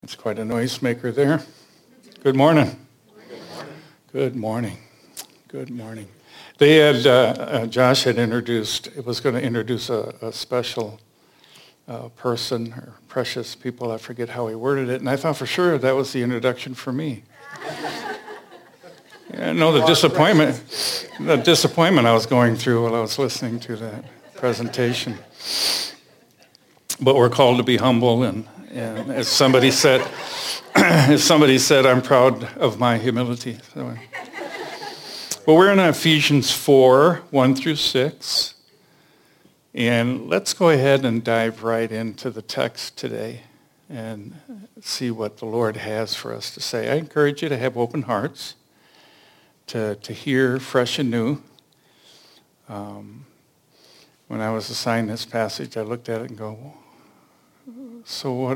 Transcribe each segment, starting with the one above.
It's quite a noisemaker there. Good morning. Good morning. Good morning. They had, Josh had introduced, it was going to introduce a special person or precious people. I forget how he worded it. And I thought for sure that was the introduction for me. I know the disappointment I was going through while I was listening to that presentation. But we're called to be humble, and as somebody said, I'm proud of my humility. So, well, we're in Ephesians 4, 1 through 6. And let's go ahead and dive right into the text today and see what the Lord has for us to say. I encourage you to have open hearts, to hear fresh and new. When I was assigned this passage, I looked at it and go, so what?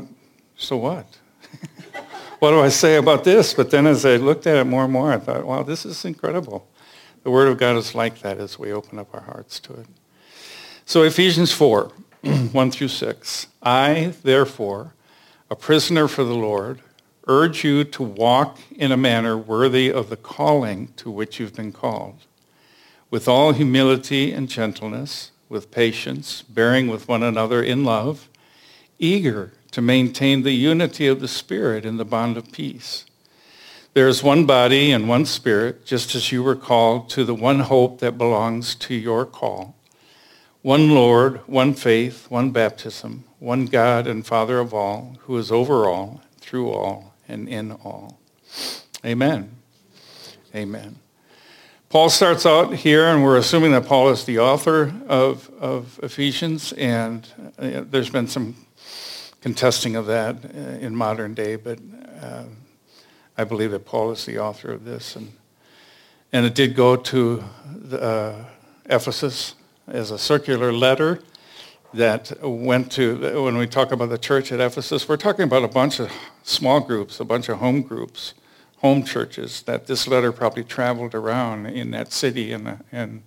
What do I say about this? But then as I looked at it more and more, I thought, wow, this is incredible. The Word of God is like that as we open up our hearts to it. So Ephesians 4, 1 through 6. I, therefore, a prisoner for the Lord, urge you to walk in a manner worthy of the calling to which you've been called, with all humility and gentleness, with patience, bearing with one another in love, eager to maintain the unity of the Spirit in the bond of peace. There is one body and one Spirit, just as you were called to the one hope that belongs to your call. One Lord, one faith, one baptism, one God and Father of all, who is over all, through all, and in all. Amen. Amen. Paul starts out here, and we're assuming that Paul is the author of Ephesians, and there's been some contesting of that in modern day, but I believe that Paul is the author of this. And it did go to Ephesus as a circular letter that went to, when we talk about the church at Ephesus, we're talking about a bunch of small groups, a bunch of home groups, home churches, that this letter probably traveled around in that city and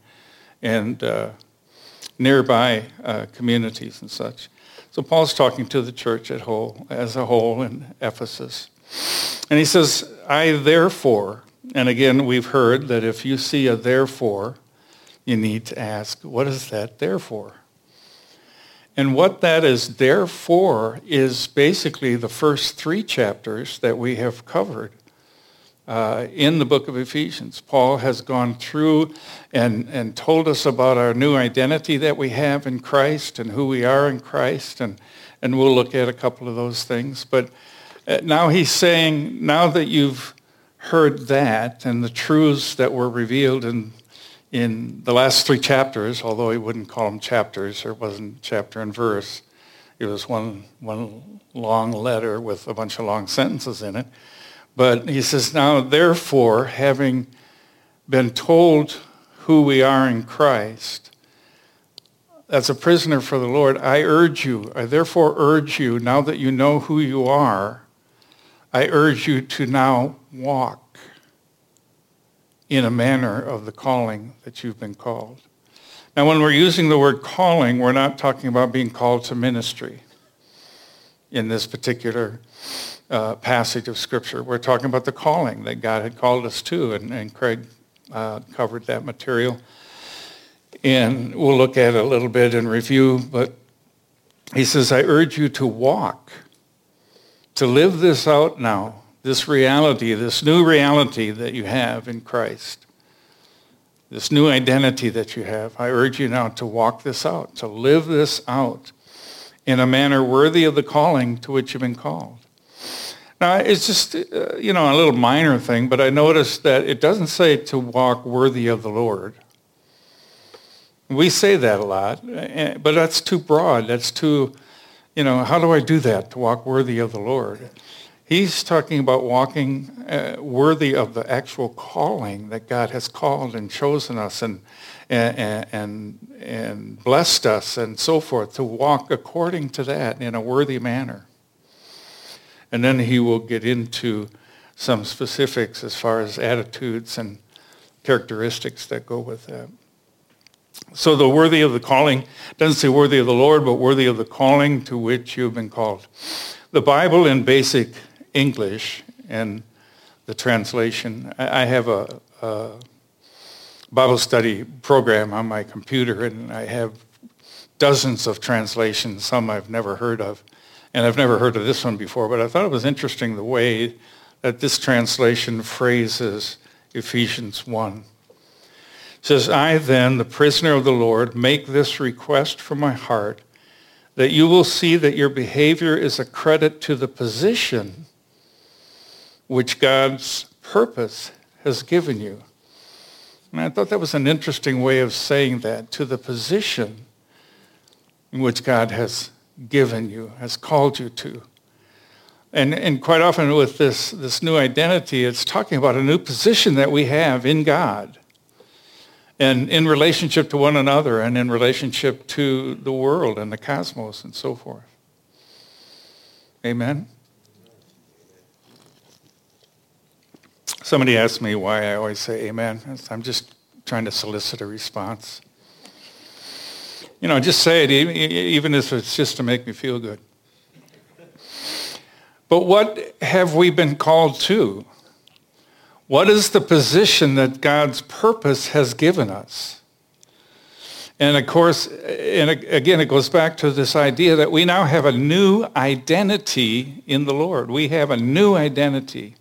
nearby communities and such. So Paul's talking to the church as a whole in Ephesus. And he says, I therefore, and again, we've heard that if you see a therefore, you need to ask, what is that therefore? And what that is there for is basically the first 3 chapters that we have covered in the book of Ephesians. Paul has gone through and told us about our new identity that we have in Christ and who we are in Christ, and we'll look at a couple of those things. But now he's saying, now that you've heard that and the truths that were revealed in the last 3 chapters, although he wouldn't call them chapters, there wasn't chapter and verse. It was one long letter with a bunch of long sentences in it. But he says, now, therefore, having been told who we are in Christ, as a prisoner for the Lord, I therefore urge you, now that you know who you are, I urge you to now walk in a manner of the calling that you've been called. Now, when we're using the word calling, we're not talking about being called to ministry in this particular passage of Scripture. We're talking about the calling that God had called us to, and Craig covered that material. And we'll look at it a little bit in review, but he says, I urge you to walk, to live this out now, this reality, this new reality that you have in Christ, this new identity that you have. I urge you now to walk this out, to live this out in a manner worthy of the calling to which you've been called. Now, it's just, a little minor thing, but I noticed that it doesn't say to walk worthy of the Lord. We say that a lot, but that's too broad. That's too, how do I do that, to walk worthy of the Lord? He's talking about walking worthy of the actual calling that God has called and chosen us and blessed us and so forth, to walk according to that in a worthy manner. And then he will get into some specifics as far as attitudes and characteristics that go with that. So the worthy of the calling doesn't say worthy of the Lord, but worthy of the calling to which you've been called. The Bible in basic English and the translation. I have a Bible study program on my computer, and I have dozens of translations, some I've never heard of. And I've never heard of this one before, but I thought it was interesting the way that this translation phrases Ephesians 1. It says, I then, the prisoner of the Lord, make this request from my heart, that you will see that your behavior is a credit to the position which God's purpose has given you. And I thought that was an interesting way of saying that, to the position in which God has given you, has called you to. And quite often with this new identity, it's talking about a new position that we have in God and in relationship to one another and in relationship to the world and the cosmos and so forth. Amen? Somebody asked me why I always say amen. I'm just trying to solicit a response. Just say it, even if it's just to make me feel good. But what have we been called to? What is the position that God's purpose has given us? And of course, and again, it goes back to this idea that we now have a new identity in the Lord. We have a new identity.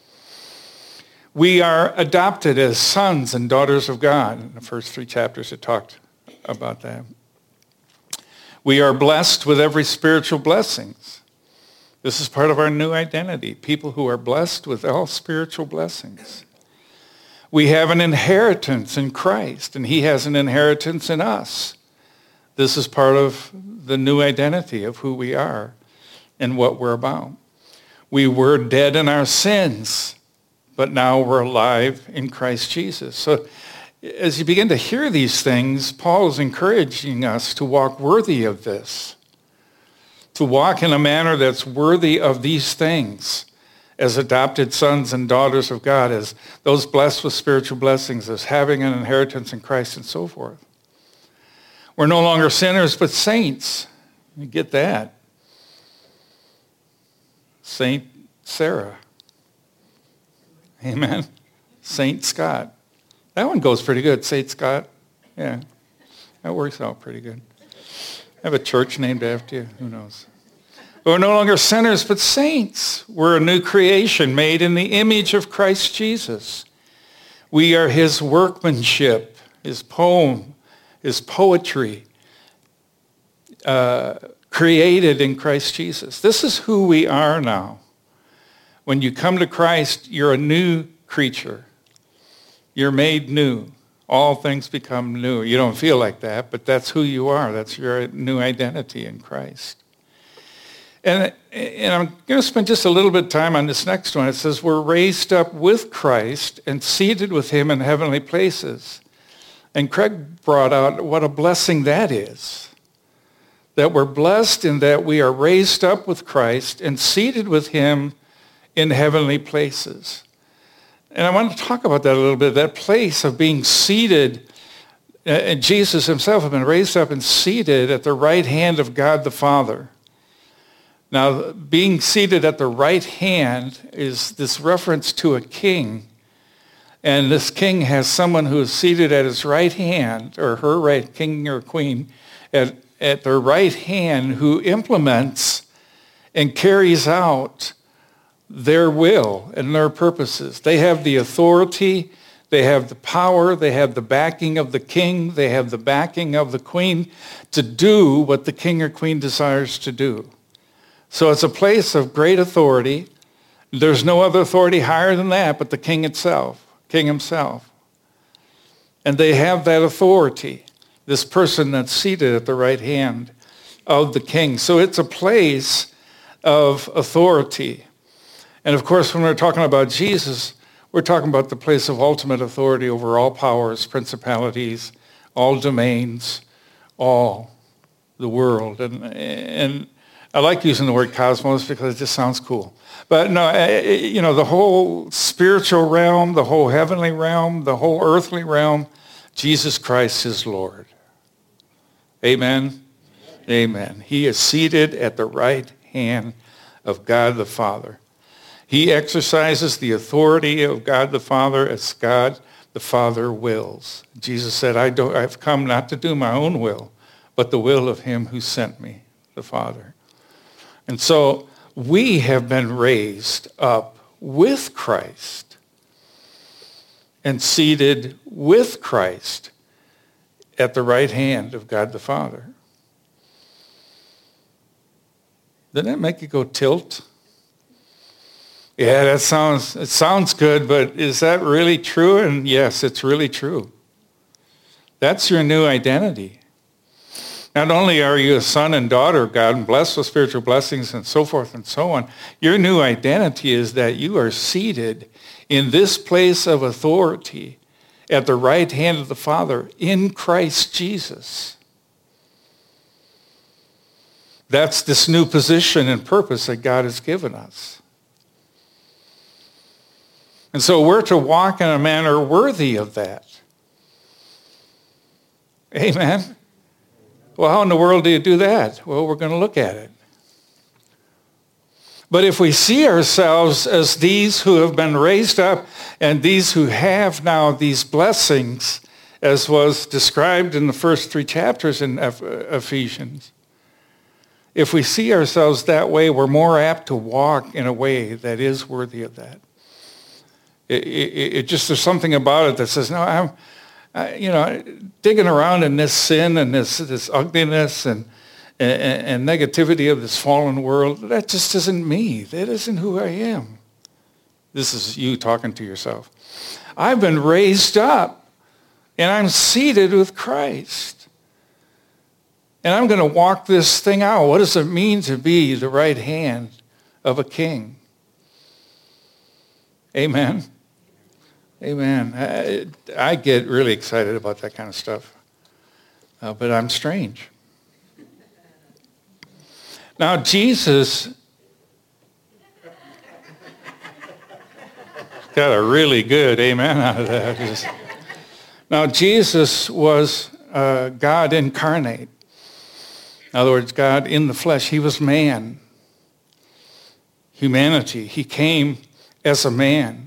We are adopted as sons and daughters of God. In the first 3 chapters, it talked about that. We are blessed with every spiritual blessings. This is part of our new identity, people who are blessed with all spiritual blessings. We have an inheritance in Christ, and he has an inheritance in us. This is part of the new identity of who we are and what we're about. We were dead in our sins, but now we're alive in Christ Jesus. So as you begin to hear these things, Paul is encouraging us to walk worthy of this, to walk in a manner that's worthy of these things as adopted sons and daughters of God, as those blessed with spiritual blessings, as having an inheritance in Christ and so forth. We're no longer sinners, but saints. You get that? Saint Sarah. Amen. Saint Scott. That one goes pretty good, Saint Scott. Yeah, that works out pretty good. Have a church named after you. Who knows? We're no longer sinners, but saints. We're a new creation made in the image of Christ Jesus. We are his workmanship, his poem, his poetry, created in Christ Jesus. This is who we are now. When you come to Christ, you're a new creature. You're made new. All things become new. You don't feel like that, but that's who you are. That's your new identity in Christ. And I'm going to spend just a little bit of time on this next one. It says, we're raised up with Christ and seated with him in heavenly places. And Craig brought out what a blessing that is. That we're blessed in that we are raised up with Christ and seated with him in heavenly places. And I want to talk about that a little bit, that place of being seated. And Jesus himself had been raised up and seated at the right hand of God the Father. Now, being seated at the right hand is this reference to a king. And this king has someone who is seated at his right hand, or her right, king or queen, at their right hand, who implements and carries out their will and their purposes. They have the authority, they have the power, they have the backing of the king, they have the backing of the queen to do what the king or queen desires to do. So it's a place of great authority. There's no other authority higher than that but the king himself. And they have that authority, this person that's seated at the right hand of the king. So it's a place of authority. And of course, when we're talking about Jesus, we're talking about the place of ultimate authority over all powers, principalities, all domains, all the world. And I like using the word cosmos because it just sounds cool. But no, the whole spiritual realm, the whole heavenly realm, the whole earthly realm, Jesus Christ is Lord. Amen? Amen. He is seated at the right hand of God the Father. He exercises the authority of God the Father as God the Father wills. Jesus said, I've come not to do my own will, but the will of him who sent me, the Father. And so we have been raised up with Christ and seated with Christ at the right hand of God the Father. Doesn't that make you go tilt? Yeah, it sounds good, but is that really true? And yes, it's really true. That's your new identity. Not only are you a son and daughter of God and blessed with spiritual blessings and so forth and so on, your new identity is that you are seated in this place of authority at the right hand of the Father in Christ Jesus. That's this new position and purpose that God has given us. And so we're to walk in a manner worthy of that. Amen. Well, how in the world do you do that? Well, we're going to look at it. But if we see ourselves as these who have been raised up and these who have now these blessings, as was described in the first 3 chapters in Ephesians, if we see ourselves that way, we're more apt to walk in a way that is worthy of that. It just, there's something about it that says, no, I'm digging around in this sin and this ugliness and negativity of this fallen world. That just isn't me. That isn't who I am. This is you talking to yourself. I've been raised up and I'm seated with Christ. And I'm going to walk this thing out. What does it mean to be the right hand of a king? Amen. Amen. I get really excited about that kind of stuff. But I'm strange. Now, Jesus got a really good amen out of that. Now, Jesus was God incarnate. In other words, God in the flesh. He was man. Humanity. He came as a man.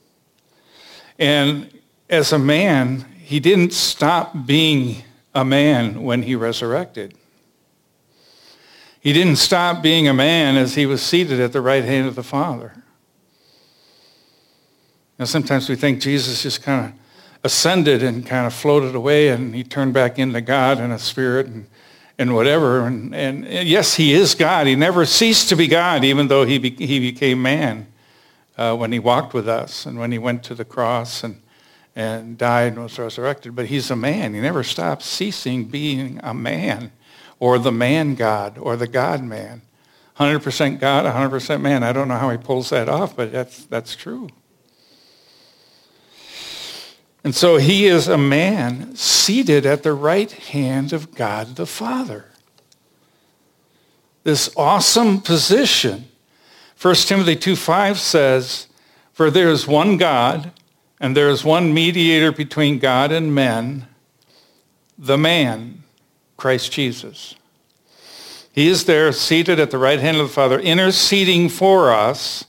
And as a man, he didn't stop being a man when he resurrected. He didn't stop being a man as he was seated at the right hand of the Father. Now, sometimes we think Jesus just kind of ascended and kind of floated away and he turned back into God and a spirit and whatever. And yes, he is God. He never ceased to be God, even though he became man. When he walked with us and when he went to the cross and died and was resurrected. But he's a man. He never stopped ceasing being a man or the man God or the God man. 100% God, 100% man. I don't know how he pulls that off, but that's true. And so he is a man seated at the right hand of God the Father. This awesome position. 1 Timothy 2:5 says, "For there is one God, and there is one mediator between God and men, the man, Christ Jesus." He is there seated at the right hand of the Father, interceding for us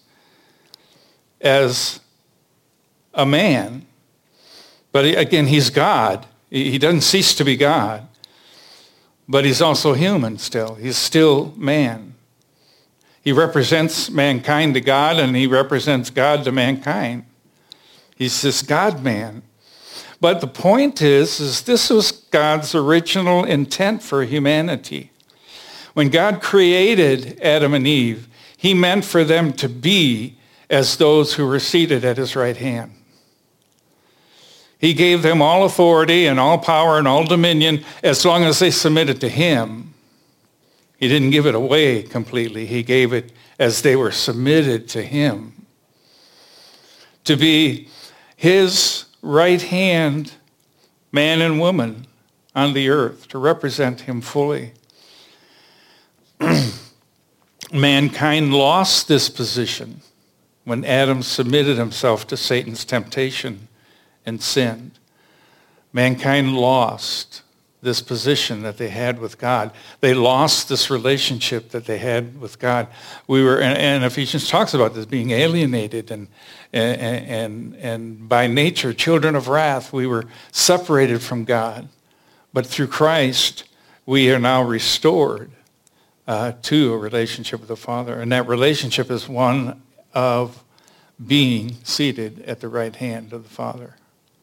as a man. But again, he's God. He doesn't cease to be God. But he's also human still. He's still man. He represents mankind to God, and he represents God to mankind. He's this God-man. But the point is this was God's original intent for humanity. When God created Adam and Eve, he meant for them to be as those who were seated at his right hand. He gave them all authority and all power and all dominion as long as they submitted to him. He didn't give it away completely. He gave it as they were submitted to him. To be his right hand, man and woman on the earth, to represent him fully. Mankind lost this position when Adam submitted himself to Satan's temptation and sinned. Mankind lost this position that they had with God. They lost this relationship that they had with God. We were, and Ephesians talks about this, being alienated and by nature children of wrath. We were separated from God, but through Christ we are now restored to a relationship with the Father, and that relationship is one of being seated at the right hand of the Father.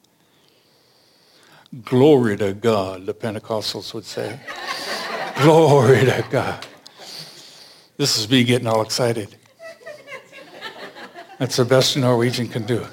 Glory to God, the Pentecostals would say. Glory to God. This is me getting all excited. That's the best Norwegian can do.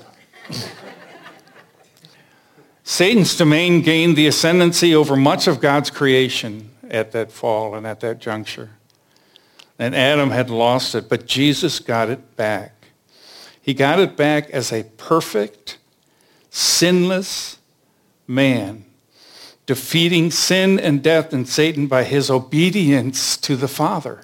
Satan's domain gained the ascendancy over much of God's creation at that fall and at that juncture. And Adam had lost it, but Jesus got it back. He got it back as a perfect, sinless man, defeating sin and death and Satan by his obedience to the Father.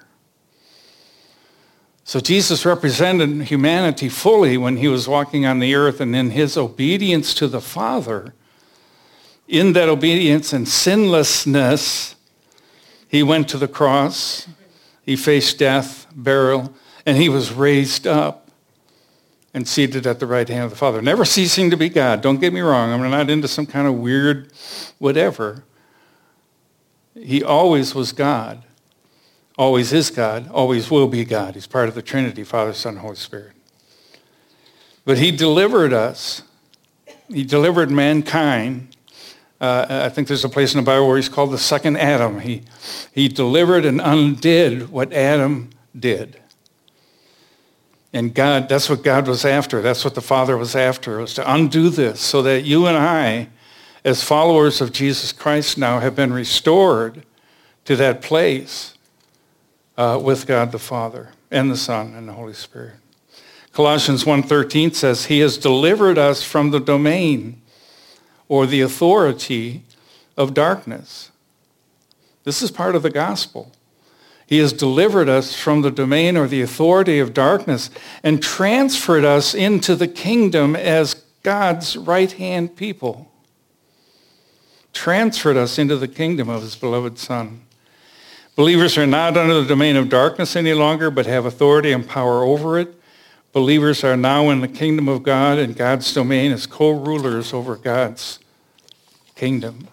So Jesus represented humanity fully when he was walking on the earth, and in his obedience to the Father, in that obedience and sinlessness, he went to the cross, he faced death, burial, and he was raised up and seated at the right hand of the Father. Never ceasing to be God. Don't get me wrong. I'm not into some kind of weird whatever. He always was God. Always is God. Always will be God. He's part of the Trinity, Father, Son, Holy Spirit. But he delivered us. He delivered mankind. I think there's a place in the Bible where he's called the second Adam. He delivered and undid what Adam did. And God, that's what God was after. That's what the Father was after, was to undo this so that you and I, as followers of Jesus Christ now, have been restored to that place with God the Father and the Son and the Holy Spirit. Colossians 1:13 says, he has delivered us from the domain or the authority of darkness. This is part of the gospel. He has delivered us from the domain or the authority of darkness and transferred us into the kingdom as God's right-hand people. Transferred us into the kingdom of his beloved Son. Believers are not under the domain of darkness any longer, but have authority and power over it. Believers are now in the kingdom of God, and God's domain as co-rulers over God's kingdom.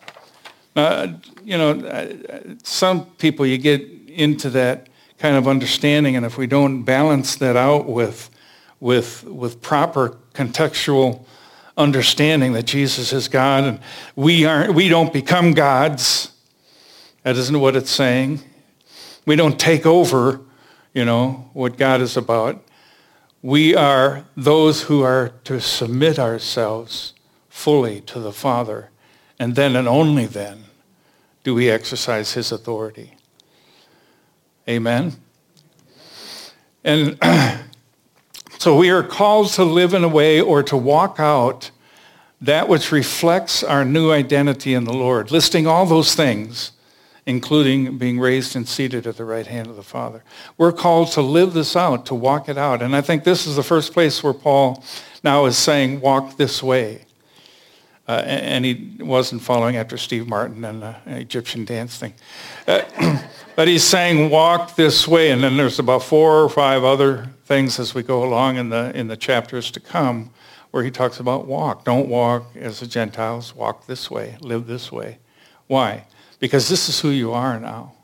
Some people, you get into that kind of understanding, and if we don't balance that out with proper contextual understanding that Jesus is God and we don't become gods, that isn't what it's saying. We don't take over, what God is about. We are those who are to submit ourselves fully to the Father, and then and only then do we exercise his authority. Amen? And so we are called to live in a way or to walk out that which reflects our new identity in the Lord, listing all those things, including being raised and seated at the right hand of the Father. We're called to live this out, to walk it out. And I think this is the first place where Paul now is saying, walk this way. And he wasn't following after Steve Martin and the Egyptian dance thing. But he's saying, walk this way. And then there's about 4 or 5 other things as we go along in the chapters to come where he talks about walk. Don't walk as the Gentiles. Walk this way. Live this way. Why? Because this is who you are now.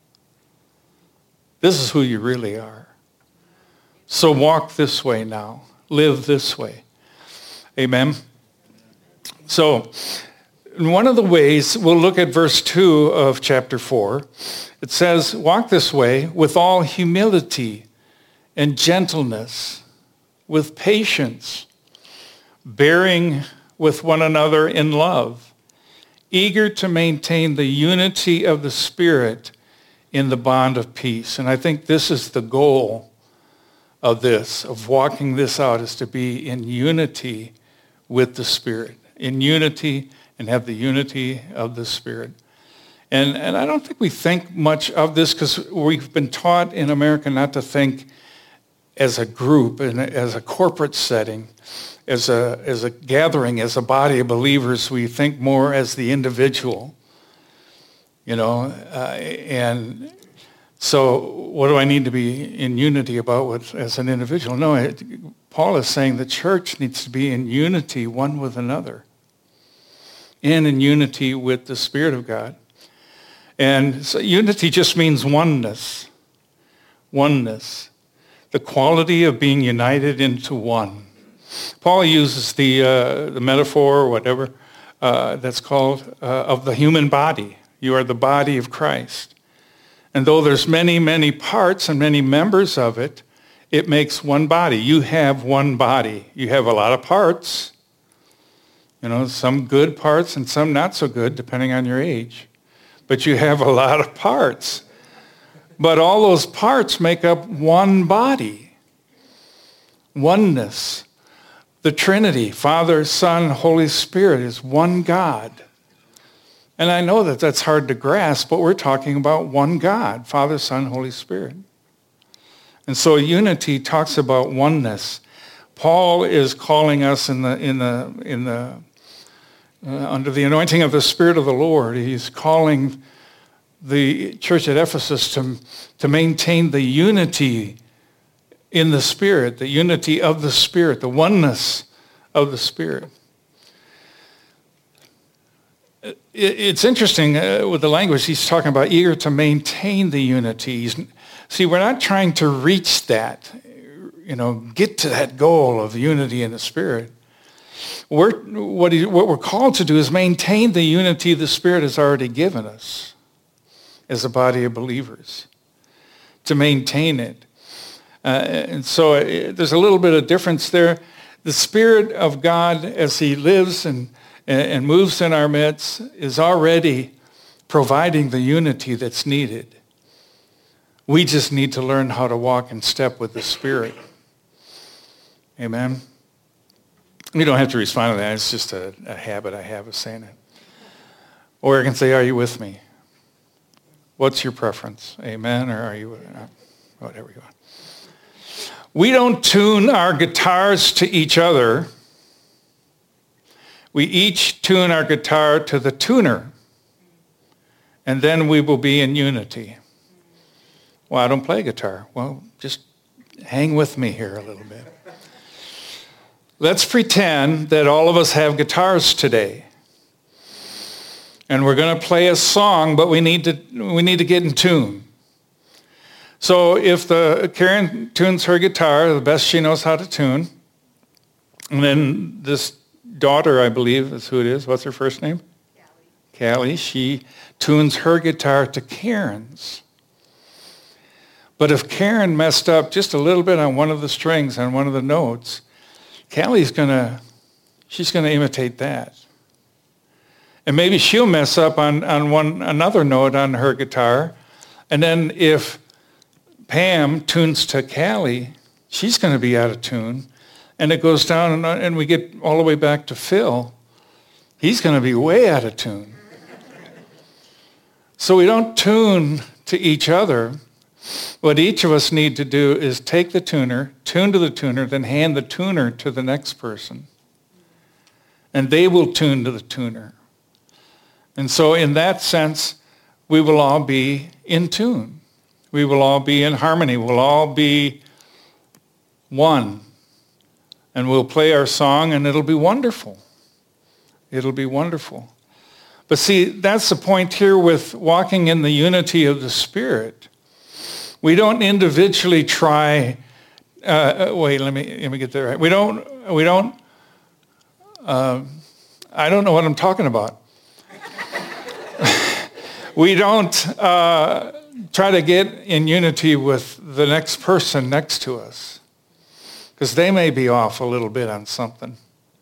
This is who you really are. So walk this way now. Live this way. Amen? So, one of the ways, we'll look at verse 2 of chapter 4. It says, walk this way with all humility and gentleness, with patience, bearing with one another in love, eager to maintain the unity of the Spirit in the bond of peace. And I think this is the goal of this, of walking this out, is to be in unity with the Spirit. In unity and have the unity of the Spirit. And I don't think we think much of this because we've been taught in America not to think as a group and as a corporate setting, as a gathering, as a body of believers. We think more as the individual. And so what do I need to be in unity about as an individual? No, Paul is saying the church needs to be in unity one with another and in unity with the Spirit of God. And so unity just means oneness. Oneness. The quality of being united into one. Paul uses the metaphor or whatever that's called of the human body. You are the body of Christ. And though there's many, many parts and many members of it, it makes one body. You have one body. You have a lot of parts, some good parts and some not so good, depending on your age. But you have a lot of parts. But all those parts make up one body. Oneness. The Trinity, Father, Son, Holy Spirit, is one God. And I know that that's hard to grasp, but we're talking about one God, Father, Son, Holy Spirit. And so unity talks about oneness. Paul is calling us under the anointing of the Spirit of the Lord. He's calling the church at Ephesus to maintain the unity in the Spirit, the unity of the Spirit, the oneness of the Spirit. It's interesting with the language. He's talking about eager to maintain the unity. See, we're not trying to reach that, get to that goal of unity in the Spirit. What we're called to do is maintain the unity the Spirit has already given us as a body of believers, to maintain it. And so there's a little bit of difference there. The Spirit of God, as he lives and moves in our midst, is already providing the unity that's needed. We just need to learn how to walk in step with the Spirit. Amen? You don't have to respond to that. It's just a habit I have of saying it. Or I can say, are you with me? What's your preference? Amen? Or are you, whatever you want. We don't tune our guitars to each other. We each tune our guitar to the tuner. And then we will be in unity. Well, I don't play guitar. Well, just hang with me here a little bit. Let's pretend that all of us have guitars today. And we're going to play a song, but we need to get in tune. So if Karen tunes her guitar the best she knows how to tune, and then this daughter, I believe is who it is. What's her first name? Callie. She tunes her guitar to Karen's. But if Karen messed up just a little bit on one of the strings, on one of the notes, Callie's she's gonna imitate that. And maybe she'll mess up on another note on her guitar. And then if Pam tunes to Callie, she's going to be out of tune. And it goes down and we get all the way back to Phil. He's going to be way out of tune. So we don't tune to each other. What each of us need to do is take the tuner, tune to the tuner, then hand the tuner to the next person. And they will tune to the tuner. And so in that sense, we will all be in tune. We will all be in harmony. We'll all be one. And we'll play our song and it'll be wonderful. It'll be wonderful. But see, that's the point here with walking in the unity of the Spirit. We don't individually try, let me get that right. I don't know what I'm talking about. We don't try to get in unity with the next person next to us, because they may be off a little bit on something.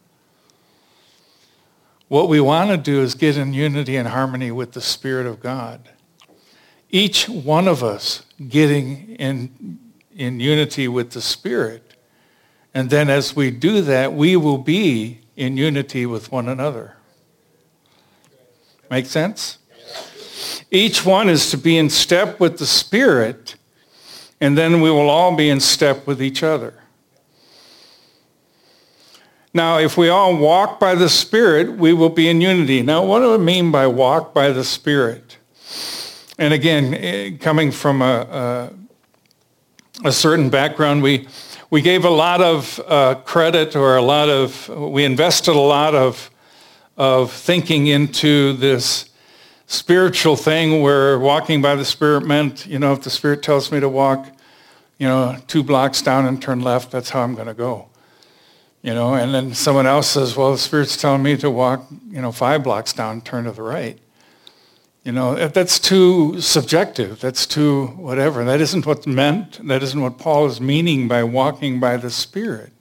What we want to do is get in unity and harmony with the Spirit of God. Each one of us getting in unity with the Spirit. And then as we do that, we will be in unity with one another. Make sense? Each one is to be in step with the Spirit, and then we will all be in step with each other. Now, if we all walk by the Spirit, we will be in unity. Now, what do I mean by walk by the Spirit? And again, coming from a certain background, we gave a lot of credit, or we invested a lot of thinking into this spiritual thing where walking by the Spirit meant, if the Spirit tells me to walk, 2 blocks down and turn left, that's how I'm going to go. And then someone else says, well, the Spirit's telling me to walk, 5 blocks down and turn to the right. That's too subjective. That's too whatever. That isn't what's meant. That isn't what Paul is meaning by walking by the Spirit.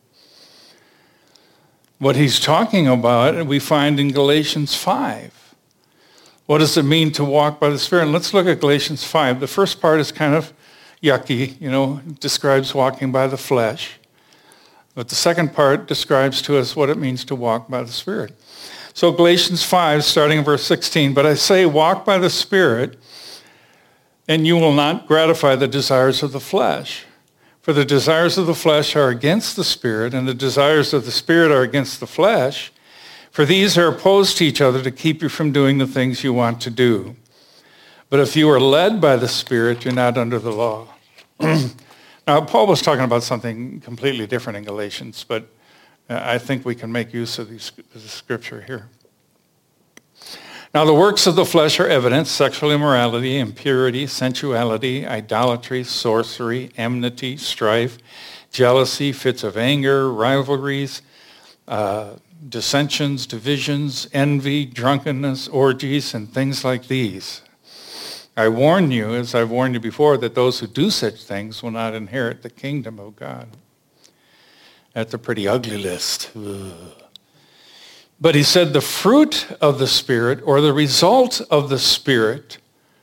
What he's talking about, we find in Galatians 5. What does it mean to walk by the Spirit? And let's look at Galatians 5. The first part is kind of yucky, it describes walking by the flesh. But the second part describes to us what it means to walk by the Spirit. So Galatians 5, starting in verse 16, but I say, walk by the Spirit, and you will not gratify the desires of the flesh. For the desires of the flesh are against the Spirit, and the desires of the Spirit are against the flesh. For these are opposed to each other to keep you from doing the things you want to do. But if you are led by the Spirit, you're not under the law. Now, Paul was talking about something completely different in Galatians, but I think we can make use of the scripture here. Now, the works of the flesh are evident: sexual immorality, impurity, sensuality, idolatry, sorcery, enmity, strife, jealousy, fits of anger, rivalries, dissensions, divisions, envy, drunkenness, orgies, and things like these. I warn you, as I've warned you before, that those who do such things will not inherit the kingdom of God. That's a pretty ugly list. Ugh. But he said the fruit of the Spirit, or the result of the Spirit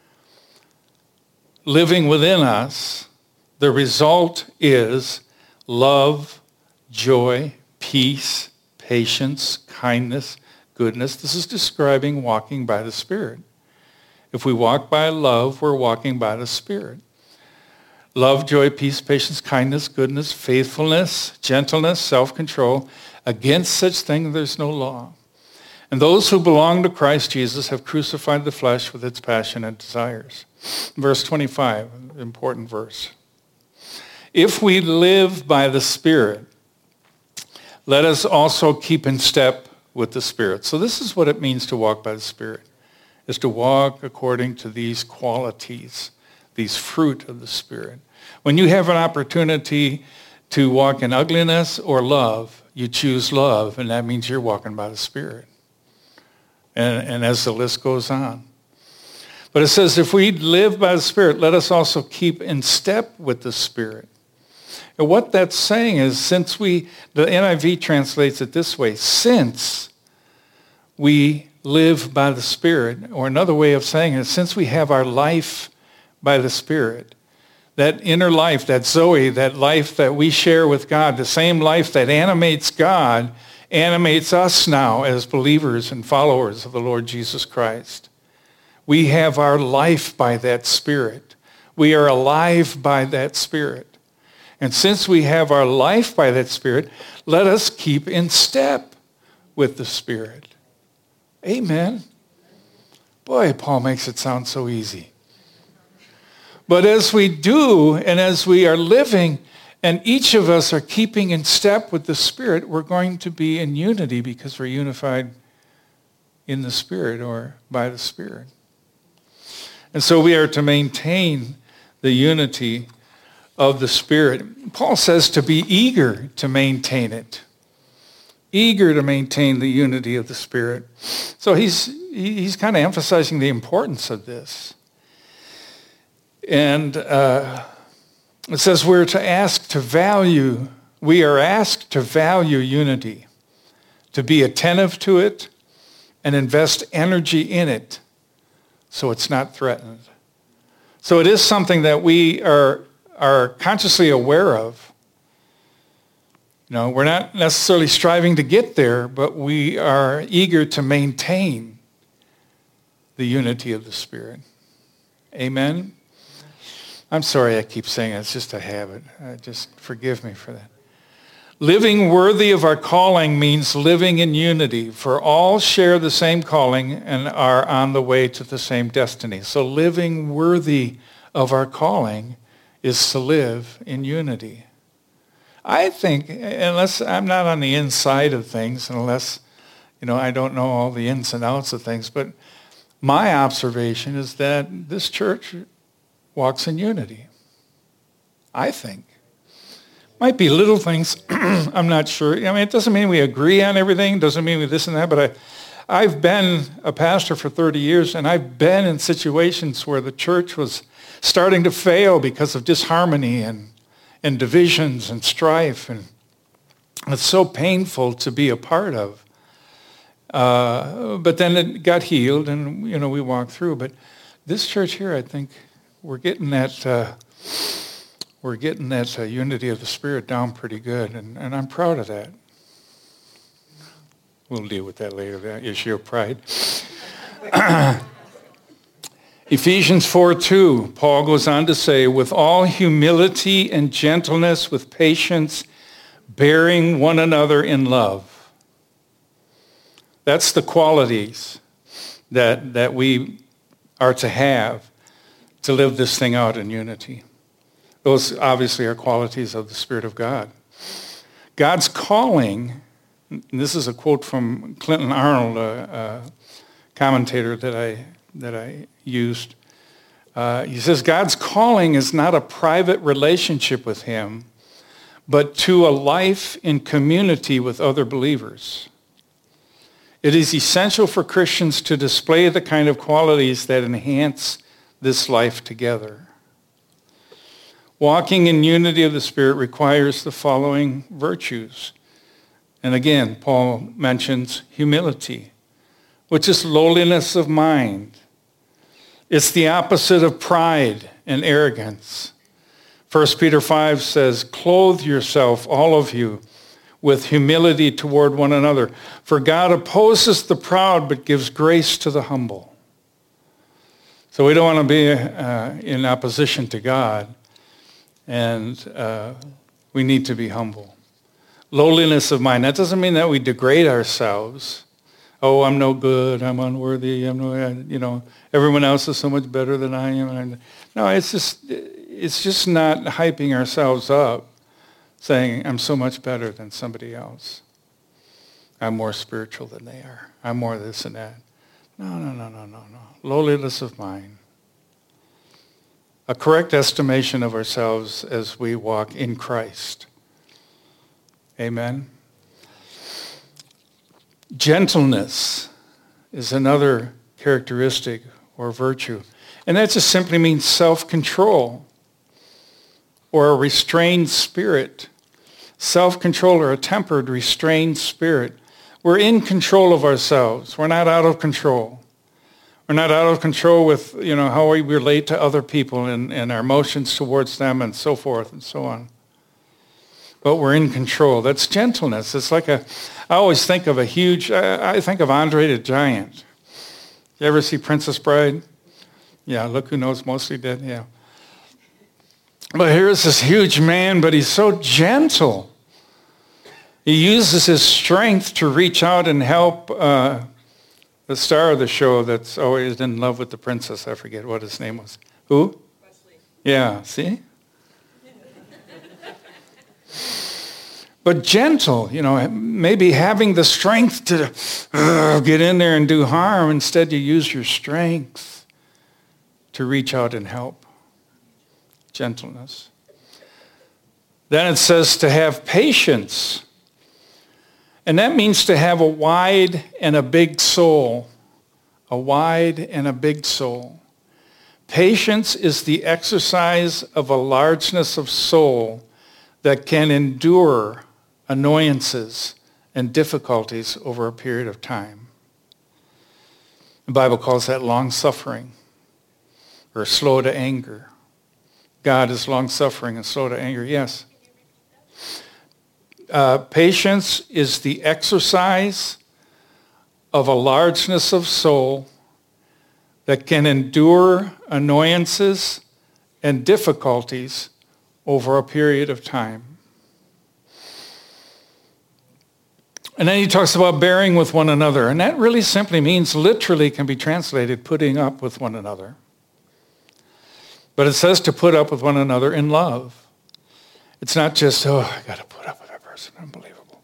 living within us, the result is love, joy, peace, patience, kindness, goodness. This is describing walking by the Spirit. If we walk by love, we're walking by the Spirit. Love, joy, peace, patience, kindness, goodness, faithfulness, gentleness, self-control. Against such things there's no law. And those who belong to Christ Jesus have crucified the flesh with its passion and desires. Verse 25, important verse. If we live by the Spirit, let us also keep in step with the Spirit. So this is what it means to walk by the Spirit, is to walk according to these qualities, these fruit of the Spirit. When you have an opportunity to walk in ugliness or love, you choose love, and that means you're walking by the Spirit. And as the list goes on. But it says, if we live by the Spirit, let us also keep in step with the Spirit. And what that's saying is, the NIV translates it this way, since we live by the Spirit, or another way of saying it, since we have our life by the Spirit, that inner life, that Zoe, that life that we share with God, the same life that animates God, animates us now as believers and followers of the Lord Jesus Christ. We have our life by that Spirit. We are alive by that Spirit. And since we have our life by that Spirit, let us keep in step with the Spirit. Amen. Boy, Paul makes it sound so easy. But as we do, and as we are living, and each of us are keeping in step with the Spirit, we're going to be in unity because we're unified in the Spirit or by the Spirit. And so we are to maintain the unity of the Spirit. Paul says to be eager to maintain it. Eager to maintain the unity of the Spirit. So he's kind of emphasizing the importance of this. And it says we are asked to value unity, to be attentive to it, and invest energy in it so it's not threatened. So it is something that we are consciously aware of. We're not necessarily striving to get there, but we are eager to maintain the unity of the Spirit. Amen? I'm sorry I keep saying it. It's just a habit. Just forgive me for that. Living worthy of our calling means living in unity, for all share the same calling and are on the way to the same destiny. So living worthy of our calling is to live in unity. I think, unless I'm not on the inside of things, unless, I don't know all the ins and outs of things, but my observation is that this church walks in unity. I think. Might be little things. I'm not sure. It doesn't mean we agree on everything. Doesn't mean we this and that. But I've been a pastor for 30 years, and I've been in situations where the church was starting to fail because of disharmony and divisions and strife. And it's so painful to be a part of. But then it got healed, and, we walked through. But this church here, I think, we're getting that... unity of the Spirit down pretty good, and I'm proud of that. We'll deal with that later, that issue of pride. Ephesians 4:2, Paul goes on to say, with all humility and gentleness, with patience, bearing one another in love. That's the qualities that we are to have to live this thing out in unity. Those obviously are qualities of the Spirit of God. God's calling, and this is a quote from Clinton Arnold, a commentator that I used. He says, God's calling is not a private relationship with him, but to a life in community with other believers. It is essential for Christians to display the kind of qualities that enhance this life together. Walking in unity of the Spirit requires the following virtues. And again, Paul mentions humility, which is lowliness of mind. It's the opposite of pride and arrogance. 1 Peter 5 says, clothe yourself, all of you, with humility toward one another. For God opposes the proud, but gives grace to the humble. So we don't want to be in opposition to God. And we need to be humble. Lowliness of mind. That doesn't mean that we degrade ourselves. Oh, I'm no good. I'm unworthy. Everyone else is so much better than I am. No, it's just not hyping ourselves up, saying I'm so much better than somebody else. I'm more spiritual than they are. I'm more this and that. No. Lowliness of mind. A correct estimation of ourselves as we walk in Christ. Amen. Gentleness is another characteristic or virtue. And that just simply means self-control or a restrained spirit. Self-control or a tempered, restrained spirit. We're in control of ourselves. We're not out of control. We're not out of control with, how we relate to other people and our emotions towards them and so forth and so on. But we're in control. That's gentleness. It's like I always think of I think of Andre the Giant. You ever see Princess Bride? Yeah, Look Who Knows Mostly Dead, yeah. But here's this huge man, but he's so gentle. He uses his strength to reach out and help the star of the show that's always in love with the princess. I forget what his name was. Who? Wesley. Yeah, see? But gentle, maybe having the strength to get in there and do harm. Instead, you use your strength to reach out and help. Gentleness. Then it says to have patience. And that means to have a wide and a big soul. A wide and a big soul. Patience is the exercise of a largeness of soul that can endure annoyances and difficulties over a period of time. The Bible calls that long-suffering or slow to anger. God is long-suffering and slow to anger, yes. Patience is the exercise of a largeness of soul that can endure annoyances and difficulties over a period of time. And then he talks about bearing with one another. And that really simply means, literally can be translated, putting up with one another. But it says to put up with one another in love. It's not just, I got to put up with that person. Unbelievable.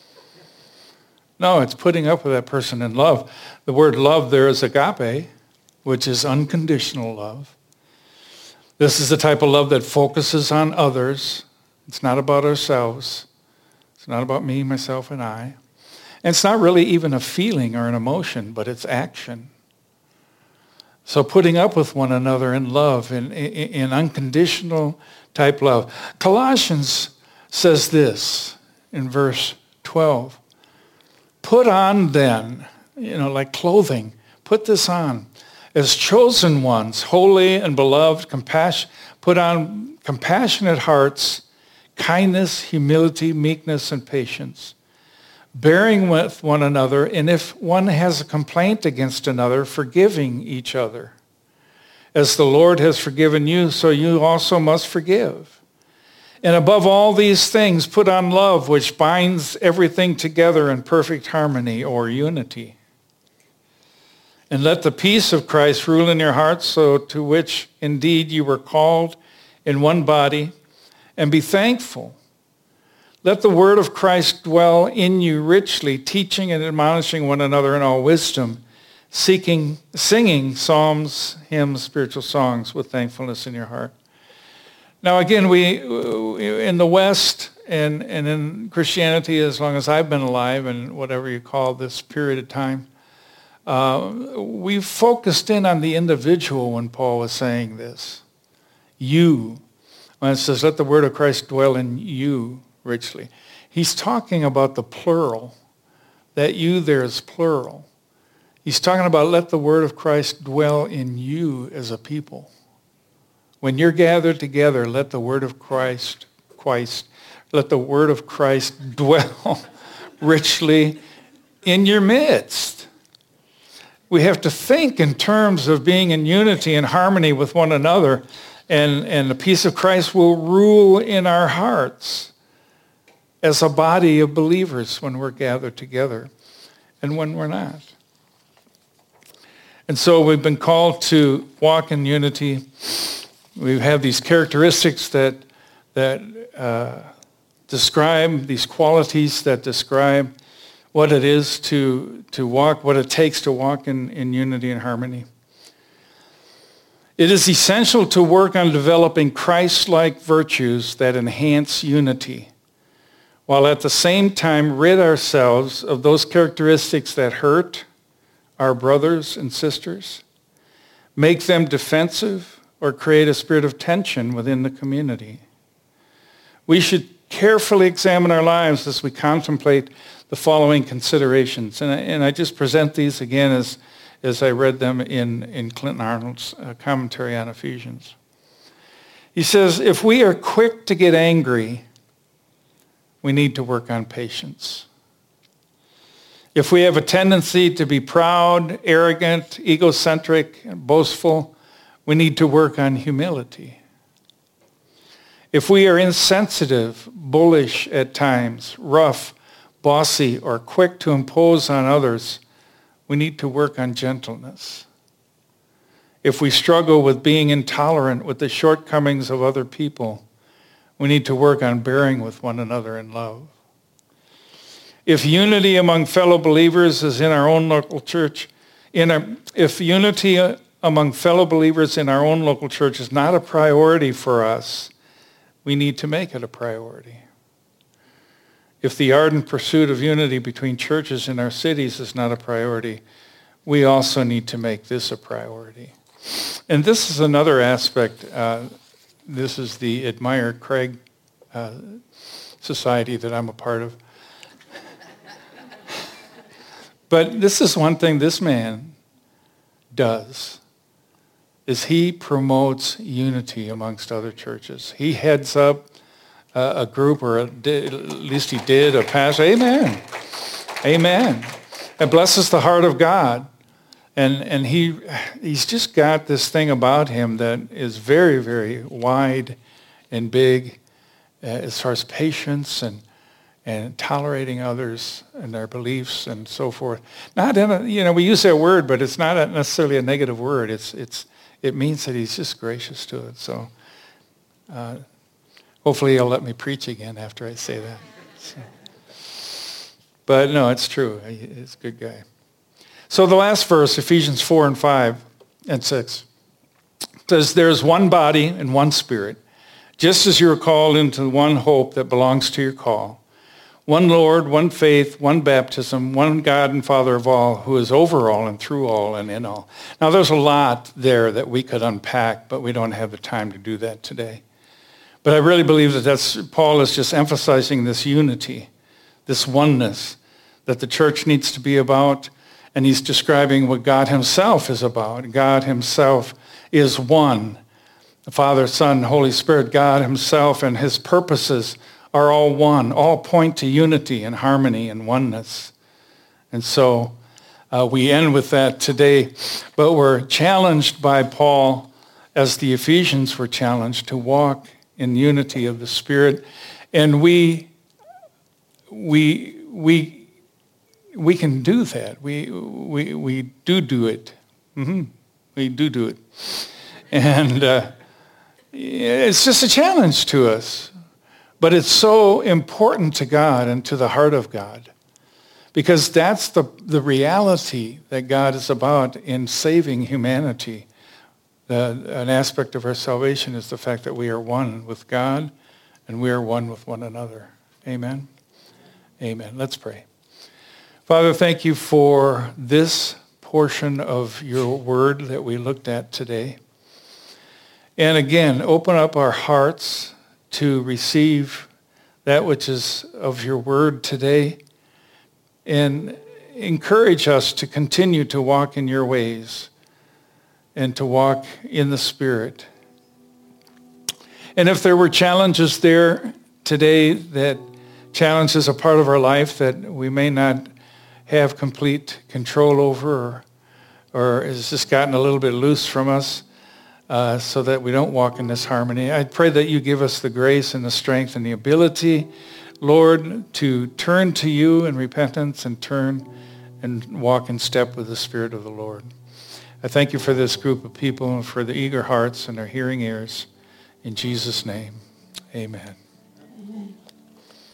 No, it's putting up with that person in love. The word love there is agape, which is unconditional love. This is the type of love that focuses on others. It's not about ourselves. It's not about me, myself, and I. And it's not really even a feeling or an emotion, but it's action. So putting up with one another in love, in unconditional type love. Colossians says this in verse 12. Put on then, like clothing, put this on. As chosen ones, holy and beloved, put on compassionate hearts, kindness, humility, meekness, and patience, bearing with one another, and if one has a complaint against another, forgiving each other. As the Lord has forgiven you, so you also must forgive. And above all these things, put on love, which binds everything together in perfect harmony or unity. And let the peace of Christ rule in your hearts, so to which indeed you were called in one body, and be thankful. Let the word of Christ dwell in you richly, teaching and admonishing one another in all wisdom, singing psalms, hymns, spiritual songs with thankfulness in your heart. Now again, we in the West and in Christianity, as long as I've been alive, and whatever you call this period of time, we've focused in on the individual when Paul was saying this. You. When it says, let the word of Christ dwell in you richly. He's talking about the plural. That you there is plural. He's talking about let the word of Christ dwell in you as a people. When you're gathered together, let the word of Christ dwell richly in your midst. We have to think in terms of being in unity and harmony with one another, and the peace of Christ will rule in our hearts as a body of believers when we're gathered together and when we're not. And so we've been called to walk in unity. We have these characteristics that describe, these qualities that describe what it is to walk, what it takes to walk in unity and harmony. It is essential to work on developing Christ-like virtues that enhance unity, while at the same time rid ourselves of those characteristics that hurt our brothers and sisters, make them defensive, or create a spirit of tension within the community. We should carefully examine our lives as we contemplate the following considerations. And I just present these again as I read them in Clinton Arnold's commentary on Ephesians. He says, if we are quick to get angry, we need to work on patience. If we have a tendency to be proud, arrogant, egocentric, and boastful, we need to work on humility. If we are insensitive, bullish at times, rough, bossy, or quick to impose on others, we need to work on gentleness. If we struggle with being intolerant with the shortcomings of other people, we need to work on bearing with one another in love. If unity among fellow believers is in our own local church, if unity among fellow believers in our own local church is not a priority for us, we need to make it a priority. If the ardent pursuit of unity between churches in our cities is not a priority, we also need to make this a priority. And this is another aspect. This is the Admire Craig Society that I'm a part of. But this is one thing this man does, is he promotes unity amongst other churches. He heads up a group, or at least he did, a pastor. Amen. Amen. It blesses the heart of God. And he's just got this thing about him that is very, very wide and big as far as patience. And and tolerating others and their beliefs and so forth. Not in a, we use that word, but it's not necessarily a negative word. It means that he's just gracious to it. So hopefully he'll let me preach again after I say that. So. But no, it's true. He's a good guy. So the last verse, Ephesians 4 and 5 and 6, says, "There is one body and one Spirit, just as you are called into one hope that belongs to your call. One Lord, one faith, one baptism, one God and Father of all, who is over all and through all and in all." Now there's a lot there that we could unpack, but we don't have the time to do that today. But I really believe that Paul is just emphasizing this unity, this oneness that the church needs to be about. And he's describing what God himself is about. God himself is one. The Father, Son, Holy Spirit, God himself and his purposes are all one, all point to unity and harmony and oneness. And so we end with that today. But we're challenged by Paul, as the Ephesians were challenged, to walk in unity of the Spirit. And we can do that. We do it. Mm-hmm. We do it. And it's just a challenge to us. But it's so important to God and to the heart of God. Because that's the reality that God is about in saving humanity. An aspect of our salvation is the fact that we are one with God and we are one with one another. Amen? Amen. Let's pray. Father, thank you for this portion of your word that we looked at today. And again, open up our hearts to receive that which is of your word today, and encourage us to continue to walk in your ways and to walk in the Spirit. And if there were challenges there today, that challenges a part of our life that we may not have complete control over, or has just gotten a little bit loose from us, so that we don't walk in this harmony, I pray that you give us the grace and the strength and the ability, Lord, to turn to you in repentance and turn and walk in step with the Spirit of the Lord. I thank you for this group of people and for the eager hearts and their hearing ears. In Jesus' name, amen.